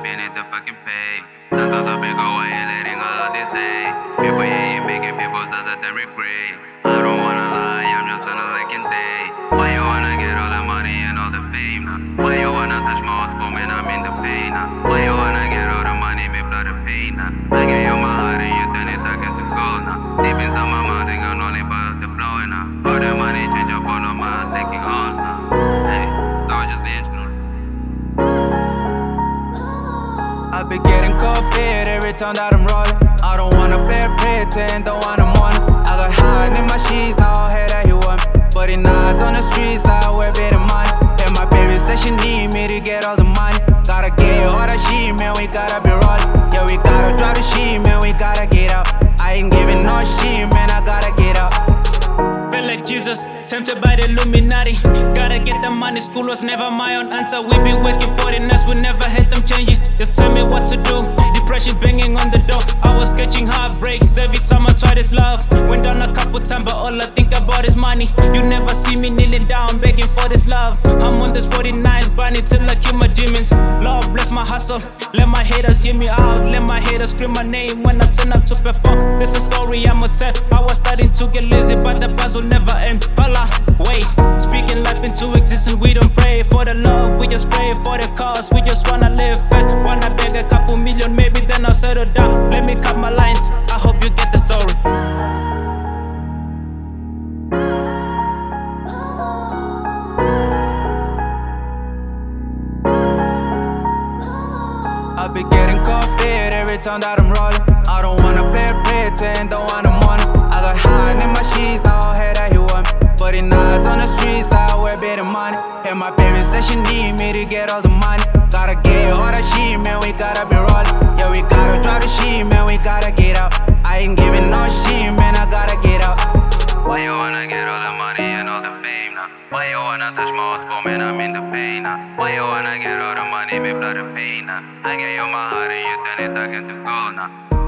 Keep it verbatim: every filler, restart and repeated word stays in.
been at the fucking pay. Tantos up and go away, letting all of this hate. People ain't making people start at them regret. I don't wanna lie, I'm just on a looking day. Why you wanna get all the money and all the fame now? Why you wanna touch my spoon, man, I'm in the pain now. Why you wanna get all the money, me blood the pain now? I gave you my heart and you turn it back into gold now. Deep inside my mind, they gon' only about the blowing now. All the money change up on my mind, taking arms now. Hey, so I just let you know. I be getting cold feet every time that I'm rolling. I don't wanna play pretend, don't wanna mourn. I got high in my sheets, now I hear that he want me. But he nods on the streets, now we're better money. And my baby said she need me to get all the money. Gotta get all that shit, man, we gotta be rolling. Yeah, we gotta drive the shit, man, we gotta get out. I ain't giving no shit, man, I gotta get out. Feel like Jesus, tempted by the Illuminati. Gotta get the money, school was never my own answer. We been working for the nuts, we never had them changes. Just tell me what to do, depression banging on the door. I was catching heartbreaks every time I try this love. Went down a couple times, but all I think about is money. You never see me kneeling down, begging for this love. I'm on this forty-nines, grinding till I kill my demons. Lord bless my hustle, let my haters hear me out. Let my haters scream my name when I turn up to perform. This a story I'ma tell. I was starting to get lazy, but the buzz will never end. Holla, wait, speaking life into existence. We don't pray for the love, we just pray for the cause. We just wanna live fast, wanna beg a couple million, maybe then I'll settle down. Let me cut my lines, I hope you get the story. I be getting cold feet every time that I'm rolling. I don't wanna play pretend, don't wanna mourn. I got high in my sheets, now I hear that he want me. But he nods on the streets, now we're better money. And my baby said she need me to get all the money. Gotta get all that shit, man, we gotta be rolling. Yeah, we gotta drive the shit, man, we gotta get out. I ain't giving no shit, man, I gotta get out. Why you wanna get all the money and all the fame now? Why you wanna touch my spoon, man, I'm in the pain now. Why you wanna get all the money, me blood the pain now? I gave you my heart and you turn it back into gold now.